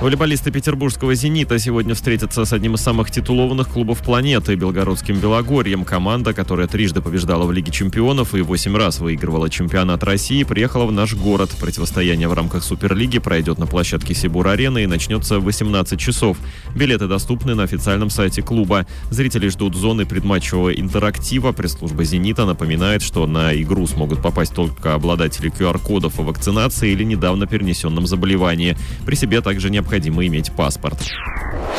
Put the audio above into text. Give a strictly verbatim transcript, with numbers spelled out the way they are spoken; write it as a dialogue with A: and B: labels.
A: Волейболисты петербургского «Зенита» сегодня встретятся с одним из самых титулованных клубов планеты – белгородским «Белогорьем». Команда, которая трижды побеждала в Лиге чемпионов и восемь раз выигрывала чемпионат России, приехала в наш город. Противостояние в рамках Суперлиги пройдет на площадке Сибур-арены и начнется в восемнадцать часов. Билеты доступны на официальном сайте клуба. Зрители ждут зоны предматчевого интерактива. Пресс-служба «Зенита» напоминает, что на игру смогут попасть только обладатели ку ар-кодов о вакцинации или недавно перенесенном заболевании. При себе также необходимо иметь паспорт.